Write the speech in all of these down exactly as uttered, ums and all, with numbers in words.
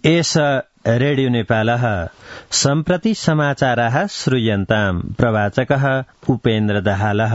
एष रेडियो नेपालः सम्प्रति समाचाराः श्रूयन्ताम्। प्रवाचकः उपेन्द्र दाहालः।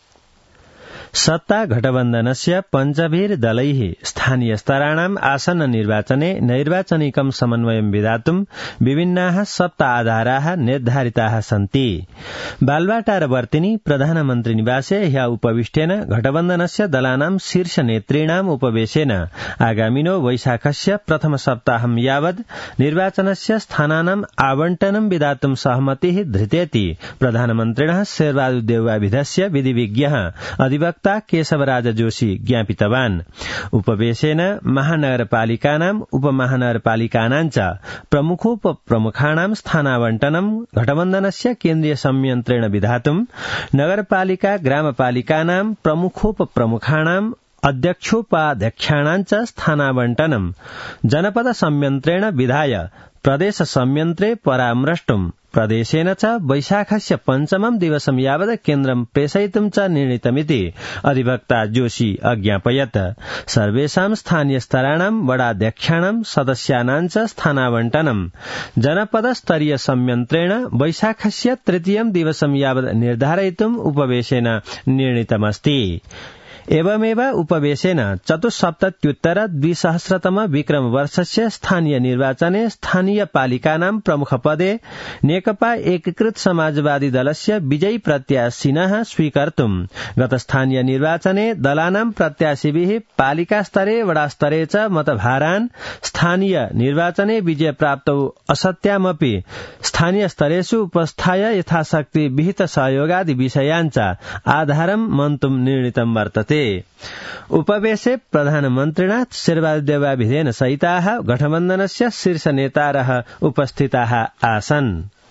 सत्ता घटबन्धनस्य पञ्चभिर् दलैः स्थानीय स्तराणाम् आसन्न निर्वाचने नैर्वाचनिकं समन्वयं विधातुं विभिन्नाः सप्त आधाराः निर्धारिताः सन्ति। बालवाटारवर्तिनी प्रधानमन्त्री निवासे ह्यः उपविष्टेन घटबन्धनस्य दलानां शीर्ष नेतॄणाम् उपवेशेन आगामिनो वैशाखस्य प्रथम सप्ताहं यावत् निर्वाचनस्य स्थानानाम् आवण्टनं विधातुं सहमतिः धृतेति प्रधानमन्त्रिणः शेरबहादुर देउवाविधस्य विधिविज्ञः अधिवक्ता केशवराज जोशी ज्ञापितवान्। उपवेशेन महानगरपालिकानाम् उपमहानगरपालिकानां च प्रमुखोपप्रमुखाणां स्थानावण्टनं घटबन्धनस्य केन्द्रीय संयन्त्रेण विधातुं नगरपालिका ग्रामपालिकानां प्रमुखोपप्रमुखाणां अध्यक्षोपाध्यक्षाणां च स्थानावण्टनं जनपद संयन्त्रेण विधाय प्रदेश संयन्त्रे परामृष्टुं प्रदेशेन च वैशाखस्य पञ्चमं दिवसं यावत् केन्द्रं प्रेषयितुं च निर्णीतमिति अधिवक्ता जोशी अज्ञापयत्। सर्वेषां स्थानीय स्तराणां वडाध्यक्षाणां सदस्यानां च स्थानावण्टनं जनपद स्तरीय संयन्त्रेण वैशाखस्य तृतीयं दिवसं यावत् निर्धारयितुम् उपवेशेन निर्णीतमस्ति। एवमेव उपवेशेन चतुस्सप्तत्युत्तर द्विसहस्रतम विक्रम वर्षस्य स्थानीय निर्वाचने स्थानीय पालिकानां प्रमुखपदे नेकपा एकीकृत समाजवादी दलस्य विजयी प्रत्याशिनः स्वीकर्तुं गत स्थानीय निर्वाचने दलानां प्रत्याशिभिः पालिकास्तरे वडास्तरे च मतभारान् स्थानीय निर्वाचने विजय प्राप्तौ असत्यामपि स्थानीय स्तरेषु उपस्थाय यथाशक्ति विहित सहयोगादि विषयान् च आधारं मन्तुं निर्णीतं वर्तते। उपवेशे प्रधानमन्त्रिणा शेरबहादुर देउवाविधेन सहिताः गठबन्धनस्य शीर्ष नेतारः उपस्थिताः आसन्।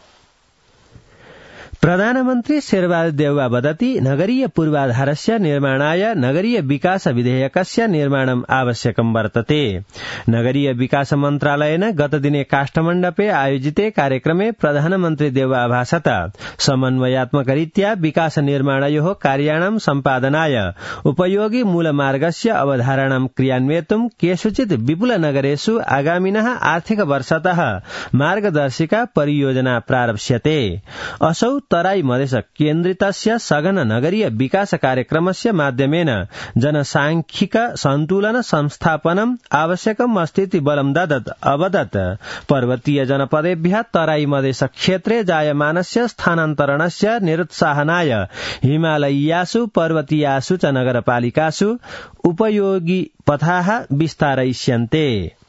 प्रधानमन्त्री शेरबहादुर देउवा वदति नगरीय पूर्वाधारस्य निर्माणाय नगरीय विकास विधेयकस्य निर्माणम् आवश्यकं वर्तते। नगरीय विकास मन्त्रालयेन गतदिने काष्ठमण्डपे आयोजिते कार्यक्रमे प्रधानमन्त्री देउवा अभाषत समन्वयात्मकरीत्या विकास निर्माणयोः कार्याणां सम्पादनाय उपयोगी मूलमार्गस्य अवधारणां क्रियान्वयितुं केषुचित् विपुलनगरेषु आगामिनः आर्थिक वर्षतः मार्गदर्शिका परियोजना प्रारप्स्यते। असौ तराई मधेश केन्द्रितस्य सघन नगरीय विकास कार्यक्रमस्य माध्यमेन जनसांख्यिक सन्तुलन संस्थापनम् आवश्यकम् अस्तीति बलं ददत् अवदत्। पर्वतीय जनपदेभ्यः तराई मधेश क्षेत्रे जायमानस्य स्थानान्तरणस्य निरुत्साहनाय हिमालयीयासु पर्वतीयासु च नगरपालिकासु उपयोगी पथाः विस्तारयिष्यन्ते।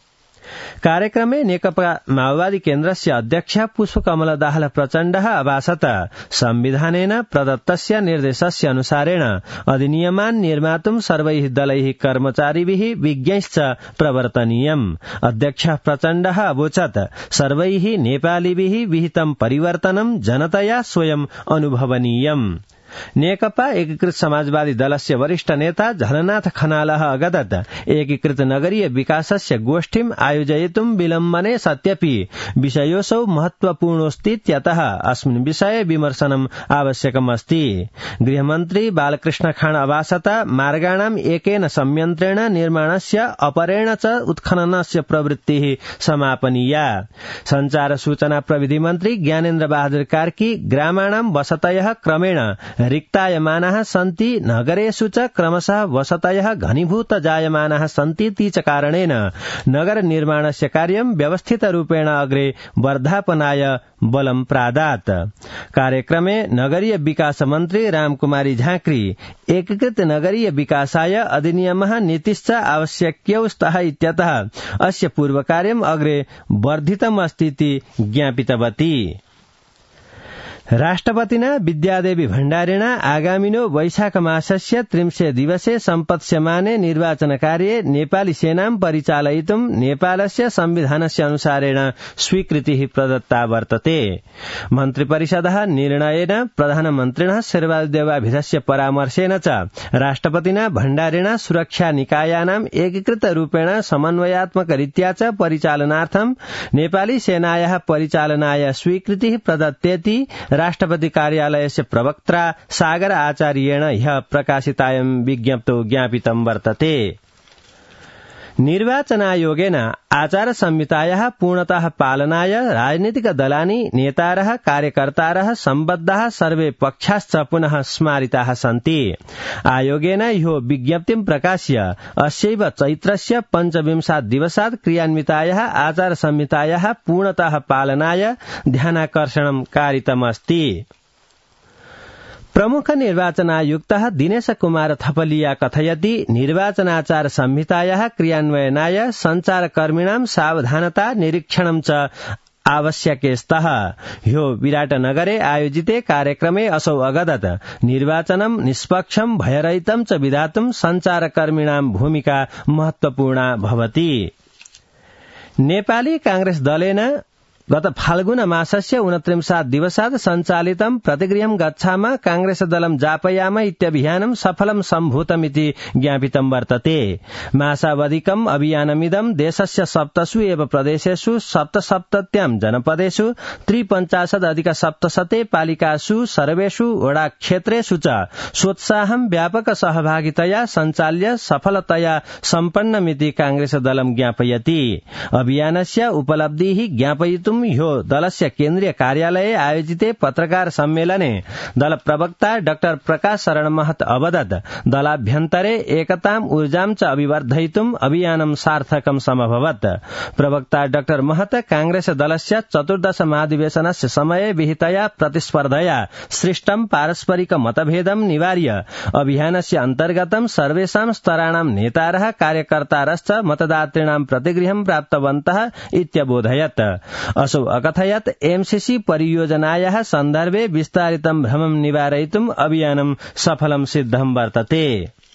कार्यक्रमे नेकपा माओवादी केन्द्रस्य अध्यक्ष पुष्पकमल दाहाल प्रचण्डः अभाषत संविधानेन प्रदत्तस्य निर्देशस्य अनुसारेण अधिनियमान् निर्मातुं सर्वैः दलैः कर्मचारिभिः विज्ञैश्च प्रवर्तनीयम्। अध्यक्ष प्रचण्डः अवोचत् सर्वैः नेपालीभिः विहितं परिवर्तनं जनतया स्वयं अनुभवनीयम्। नेकपा एकीकृत समाजवादी दलस्य वरिष्ठ नेता झलनाथ खनालः अगदत् एकीकृत नगरीय विकासस्य गोष्ठीम् आयोजयितुं विलम्बने सत्यपि विषयोऽसौ महत्वपूर्णोऽस्तीत्यतः अस्मिन् विषये विमर्शनम् आवश्यकमस्ति। गृहमन्त्री बालकृष्ण खाँड अभाषत मार्गाणाम् एकेन संयन्त्रेण निर्माणस्य अपरेण च उत्खननस्य प्रवृत्तिः समापनीया। संचार सूचना प्रविधि मन्त्री ज्ञानेन्द्र बहादुर कार्की ग्रामाणां वसतयः क्रमेण रिक्तायमानाः सन्ति नगरेषु च क्रमशः वसतयः घनीभूत जायमानाः सन्तीति च कारणेन नगर निर्माणस्य कार्यं व्यवस्थितरूपेण अग्रे वर्धापनाय बलं प्रादात्। कार्यक्रमे नगरीय विकास मन्त्री रामकुमारी झाँक्री एकीकृत नगरीय विकासाय अधिनियमः नीतिश्च आवश्यक्यौ स्तः इत्यतः अस्य पूर्वकार्यम् अग्रे वर्धितमस्तीति ज्ञापितवती। राष्ट्रपतिना विद्यादेवी भण्डारिणा आगामिनो वैशाख मासस्य त्रिंशे दिवसे सम्पत्स्यमाने निर्वाचनकार्ये नेपाली सेनां परिचालयितुं नेपालस्य संविधानस्य अनुसारेण स्वीकृतिः प्रदत्ता वर्तते। मन्त्रिपरिषदः निर्णयेन प्रधानमन्त्रिणः शेरबहादुर देउवाविधस्य परामर्शेन च राष्ट्रपतिना भण्डारिणा सुरक्षा निकायानाम् एकीकृत रूपेण समन्वयात्मकरीत्या च परिचालनार्थं नेपाली सेनायाः परिचालनाय स्वीकृतिः प्रदत्तेति राष्ट्रपति कार्यालयस्य प्रवक्त्रा सागर आचार्येण ह्यः प्रकाशितायां विज्ञप्तौ ज्ञापितं वर्तते। निर्वाचनायोगेन आचार संहितायाः पूर्णतः पालनाय राजनीतिक दलानि नेतारः कार्यकर्तारः सम्बद्धाः सर्वे पक्षाश्च पुनः स्मारिताः सन्ति। आयोगेन ह्यो विज्ञप्तिं प्रकाश्य अस्यैव चैत्रस्य पञ्चविंशात् दिवसात् क्रियान्वितायाः आचार संहितायाः पूर्णतः पालनाय ध्यानाकर्षणं कारितमस्ति। प्रमुख निर्वाचनायुक्तः दिनेश कुमार थपलिया कथयति निर्वाचनाचार संहितायाः क्रियान्वयनाय सञ्चारकर्मिणां सावधानता निरीक्षणं च आवश्यके स्तः। ह्यो विराटनगरे आयोजिते कार्यक्रमे असौ अगदत् निर्वाचनं निष्पक्षं भयरहितं च विधातुं सञ्चारकर्मिणां भूमिका महत्वपूर्णा भवति। नेपाली कांग्रेस दलेन गत फाल्गुन मासस्य उनत्रिंशात् दिवसात् सञ्चालितं प्रतिगृहं गच्छाम कांग्रेस दलं जापयाम इत्यभियानं सफलं सम्भूतमिति ज्ञापितं वर्तते। मासावधिकम् अभियानमिदं देशस्य सप्तसु एव प्रदेशेषु सप्तसप्तत्यां जनपदेषु त्रिपञ्चाशदधिक सप्तशते पालिकासु सर्वेषु वडा क्षेत्रेषु च सोत्साहं व्यापक सहभागितया सञ्चाल्य सफलतया सम्पन्नमिति कांग्रेस दलं ज्ञापयति। अभियानस्य उपलब्धिः ज्ञापयितुं ह्यो दलस्य केन्द्रीय कार्यालये आयोजिते पत्रकार सम्मेलने दल प्रवक्ता डाक्टर प्रकाश शरण महत अवदत् दलाभ्यन्तरे एकताम् ऊर्जां च अभिवर्धयितुम् अभियानं सार्थकं समभवत्। प्रवक्ता डाक्टर महत कांग्रेस दलस्य चतुर्दश महाधिवेशनस्य समये विहितया प्रतिस्पर्धया सृष्टं पारस्परिक मतभेदं निवार्य अभियानस्य अन्तर्गतं सर्वेषां स्तराणां नेतारः कार्यकर्तारश्च मतदातॄणां प्रतिगृहं प्राप्तवन्तः इत्यबोधयत्। असौ अकथयत् एमसीसी परियोजनायाः सन्दर्भे विस्तारितं भ्रमं निवारयितुम् अभियानं सफलं सिद्धं वर्तते।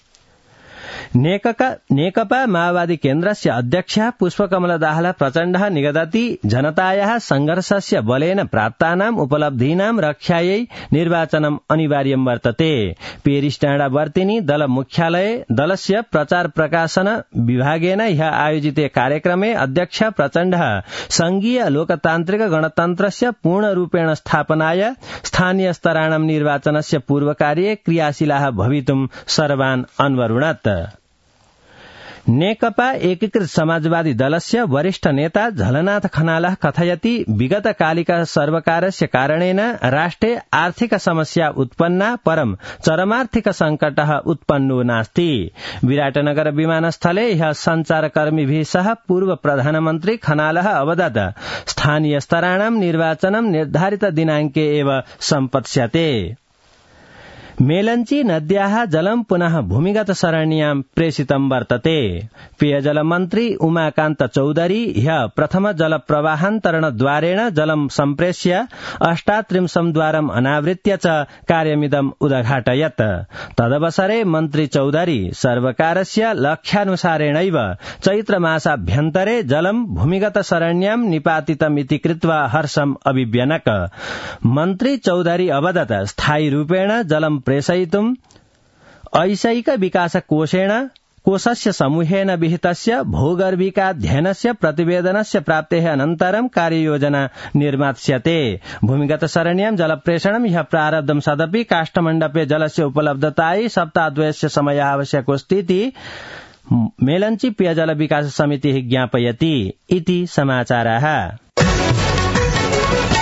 नेकपा माओवादी केन्द्रस्य अध्यक्षः पुष्पकमल दाहाल प्रचण्डः निगदति जनतायाः संघर्षस्य बलेन प्राप्तानाम् उपलब्धीनां रक्षायै निर्वाचनम् अनिवार्यं वर्तते। पेरिस टाँडा वर्तिनी दल मुख्यालये दलस्य प्रचार प्रकाशन विभागेन ह्यः आयोजिते कार्यक्रमे अध्यक्ष प्रचण्डः संघीय लोकतान्त्रिक गणतन्त्रस्य पूर्णरूपेण स्थापनाय स्थानीय स्तराणां निर्वाचनस्य पूर्वकार्ये क्रियाशीलाः भवितुं सर्वान् अन्वरुणत्। नेकपा एकीकृत समाजवादी दलस्य वरिष्ठ नेता झलनाथ खनालः कथयति विगतकालिक सर्वकारस्य कारणेन राष्ट्रे आर्थिक समस्या उत्पन्ना परं चरमार्थिक संकटः उत्पन्नो नास्ति। विराटनगर विमानस्थले ह्यः सञ्चारकर्मिभिः सह पूर्व प्रधानमन्त्री खनालः अवदत् स्थानीय स्तराणां निर्वाचनं निर्धारित दिनाङ्के एव सम्पत्स्यते। मेलंची नद्याः जलं पुनः भूमिगत सरण्यां प्रेषितं वर्तते। पेयजल मन्त्री उमाकान्त चौधरी ह्यः प्रथम जल प्रवाहान्तरणद्वारेण जलं सम्प्रेष्य अष्टात्रिंशं द्वारम् अनावृत्य च कार्यमिदम् उदघाटयत्। तदवसरे मन्त्री चौधरी सर्वकारस्य लक्ष्यानुसारेणैव चैत्रमासाभ्यन्तरे जलं भूमिगत सरण्यां निपातितमिति कृत्वा हर्षम् अभिव्यनक। मन्त्री चौधरी अवदत् स्थायी रूपेण जलं प्रेषयितुम् ऐशैक विकास कोषेण कोषस्य समूहेन विहितस्य भूगर्भिकाध्ययनस्य प्रतिवेदनस्य प्राप्तेः अनन्तरं कार्ययोजना निर्मास्यते। भूमिगत सरण्यां जलप्रेषणं ह्यः प्रारब्धं सदपि काष्ठमण्डपे जलस्य उपलब्धतायै सप्ताहद्वयस्य समयः आवश्यकोऽस्तीति मेलंची पेयजल विकास समितिः ज्ञापयति इति समाचाराः।